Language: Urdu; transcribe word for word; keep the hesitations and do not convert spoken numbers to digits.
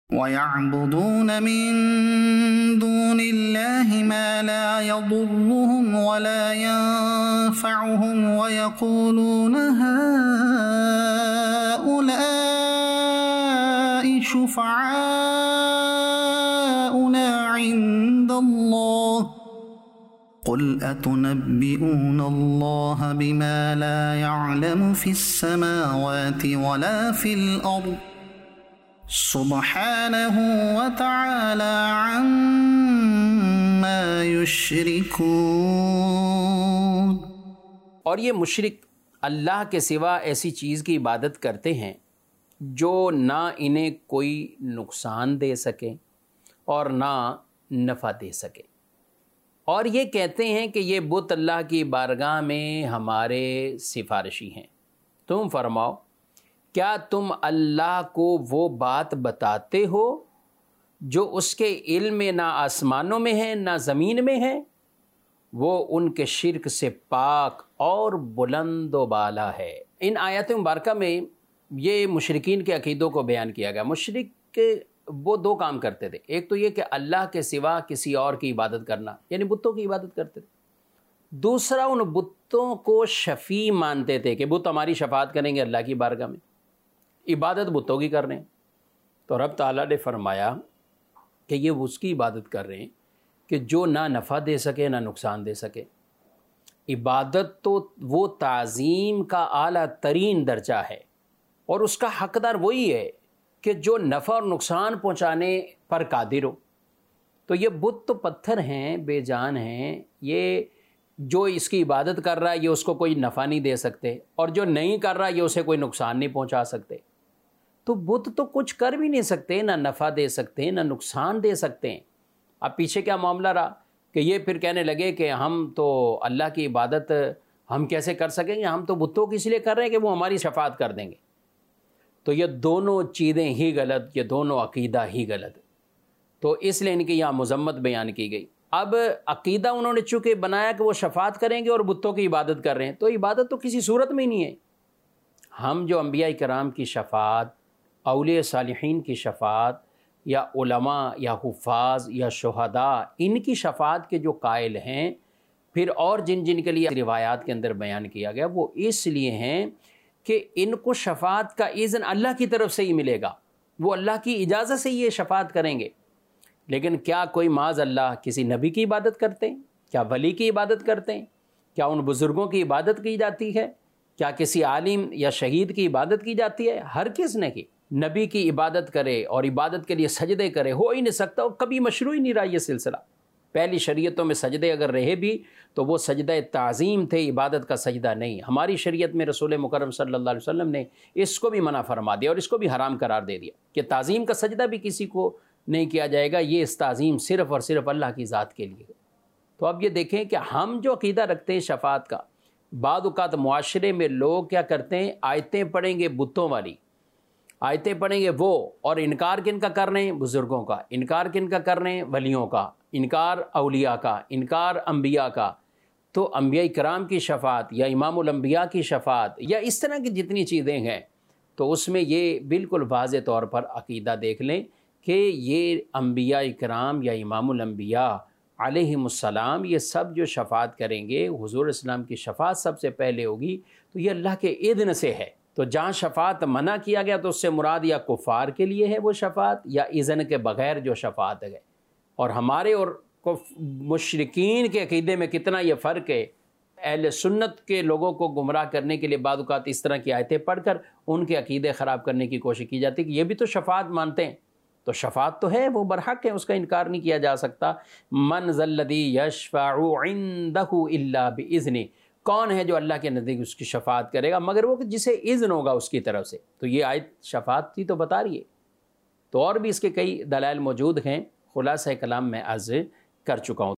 وَيَعْبُدُونَ مِن دُونِ اللَّهِ مَا لَا يَضُرُّهُمْ وَلَا يَنفَعُهُمْ وَيَقُولُونَ هَؤُلَاءِ شُفَعَاؤُنَا عِندَ اللَّهِ قُلْ أَتُنَبِّئُونَ اللَّهَ بِمَا لَا يَعْلَمُ فِي السَّمَاوَاتِ وَلَا فِي الْأَرْضِ سبحانہ وتعالی عما یشرکون۔ اور یہ مشرک اللہ کے سوا ایسی چیز کی عبادت کرتے ہیں جو نہ انہیں کوئی نقصان دے سکے اور نہ نفع دے سکے، اور یہ کہتے ہیں کہ یہ بت اللہ کی بارگاہ میں ہمارے سفارشی ہیں۔ تم فرماؤ، کیا تم اللہ کو وہ بات بتاتے ہو جو اس کے علم میں نہ آسمانوں میں ہے نہ زمین میں ہے؟ وہ ان کے شرک سے پاک اور بلند و بالا ہے۔ ان آیات مبارکہ میں یہ مشرکین کے عقیدوں کو بیان کیا گیا۔ مشرک وہ دو کام کرتے تھے، ایک تو یہ کہ اللہ کے سوا کسی اور کی عبادت کرنا، یعنی بتوں کی عبادت کرتے تھے۔ دوسرا، ان بتوں کو شفیع مانتے تھے کہ بت ہماری شفاعت کریں گے اللہ کی بارگاہ میں، عبادت بتوں کی کر رہے ہیں۔ تو رب تعالیٰ نے فرمایا کہ یہ اس کی عبادت کر رہے ہیں کہ جو نہ نفع دے سکے نہ نقصان دے سکے۔ عبادت تو وہ تعظیم کا اعلیٰ ترین درجہ ہے، اور اس کا حقدار وہی ہے کہ جو نفع اور نقصان پہنچانے پر قادر ہو۔ تو یہ بت تو پتھر ہیں، بے جان ہیں، یہ جو اس کی عبادت کر رہا ہے یہ اس کو کوئی نفع نہیں دے سکتے، اور جو نہیں کر رہا یہ اسے کوئی نقصان نہیں پہنچا سکتے۔ تو بت تو کچھ کر بھی نہیں سکتے، نہ نفع دے سکتے نہ نقصان دے سکتے ہیں۔ اب پیچھے کیا معاملہ رہا کہ یہ پھر کہنے لگے کہ ہم تو اللہ کی عبادت ہم کیسے کر سکیں گے، ہم تو بتوں کی اس لیے کر رہے ہیں کہ وہ ہماری شفاعت کر دیں گے۔ تو یہ دونوں چیزیں ہی غلط، یہ دونوں عقیدہ ہی غلط، تو اس لیے ان کی یہاں مذمت بیان کی گئی۔ اب عقیدہ انہوں نے چونکہ بنایا کہ وہ شفاعت کریں گے اور بتوں کی عبادت کر رہے ہیں، تو عبادت تو کسی صورت میں ہی نہیں ہے۔ ہم جو انبیاء کرام کی شفاعت، اولیاء صالحین کی شفاعت، یا علماء یا حفاظ یا شہداء، ان کی شفاعت کے جو قائل ہیں، پھر اور جن جن کے لیے روایات کے اندر بیان کیا گیا، وہ اس لیے ہیں کہ ان کو شفاعت کا اذن اللہ کی طرف سے ہی ملے گا، وہ اللہ کی اجازت سے یہ شفاعت کریں گے۔ لیکن کیا کوئی معاذ اللہ کسی نبی کی عبادت کرتے ہیں؟ کیا ولی کی عبادت کرتے ہیں؟ کیا ان بزرگوں کی عبادت کی جاتی ہے؟ کیا کسی عالم یا شہید کی عبادت کی جاتی ہے؟ ہر کس نے کی۔ نبی کی عبادت کرے اور عبادت کے لیے سجدے کرے، ہو ہی نہیں سکتا، اور کبھی مشروع ہی نہیں رہا یہ سلسلہ۔ پہلی شریعتوں میں سجدے اگر رہے بھی تو وہ سجدہ تعظیم تھے، عبادت کا سجدہ نہیں۔ ہماری شریعت میں رسول مکرم صلی اللہ علیہ وسلم نے اس کو بھی منع فرما دیا اور اس کو بھی حرام قرار دے دیا کہ تعظیم کا سجدہ بھی کسی کو نہیں کیا جائے گا، یہ اس تعظیم صرف اور صرف اللہ کی ذات کے لیے۔ تو اب یہ دیکھیں کہ ہم جو عقیدہ رکھتے ہیں شفاعت کا، بعض اوقات معاشرے میں لوگ کیا کرتے ہیں، آیتیں پڑھیں گے بتوں والی، آیتیں پڑھیں گے وہ، اور انکار کن کا کر رہے ہیں؟ بزرگوں کا۔ انکار کن کا کر رہے ہیں؟ ولیوں کا۔ انکار اولیاء کا، انکار انبیاء کا۔ تو انبیاء کرام کی شفاعت یا امام الانبیاء کی شفاعت یا اس طرح کی جتنی چیزیں ہیں، تو اس میں یہ بالکل واضح طور پر عقیدہ دیکھ لیں کہ یہ انبیاء کرام یا امام الانبیاء علیہم السلام، یہ سب جو شفاعت کریں گے، حضور اسلام کی شفاعت سب سے پہلے ہوگی، تو یہ اللہ کے اذن سے ہے۔ تو جہاں شفاعت منع کیا گیا تو اس سے مراد یا کفار کے لیے ہے وہ شفاعت، یا اذن کے بغیر جو شفاعت ہے۔ اور ہمارے اور مشرکین کے عقیدے میں کتنا یہ فرق ہے۔ اہل سنت کے لوگوں کو گمراہ کرنے کے لیے بعض اوقات اس طرح کی آیتیں پڑھ کر ان کے عقیدے خراب کرنے کی کوشش کی جاتی ہے کہ یہ بھی تو شفاعت مانتے ہیں۔ تو شفاعت تو ہے، وہ برحق ہے، اس کا انکار نہیں کیا جا سکتا۔ من ذا الذی یشفع عندہ الا باذنہ، کون ہے جو اللہ کے نزدیک اس کی شفاعت کرے گا مگر وہ جسے اذن ہوگا اس کی طرف سے۔ تو یہ آیت شفاعت کی تو بتا رہی ہے۔ تو اور بھی اس کے کئی دلائل موجود ہیں، خلاصہ کلام میں عرض کر چکا ہوں۔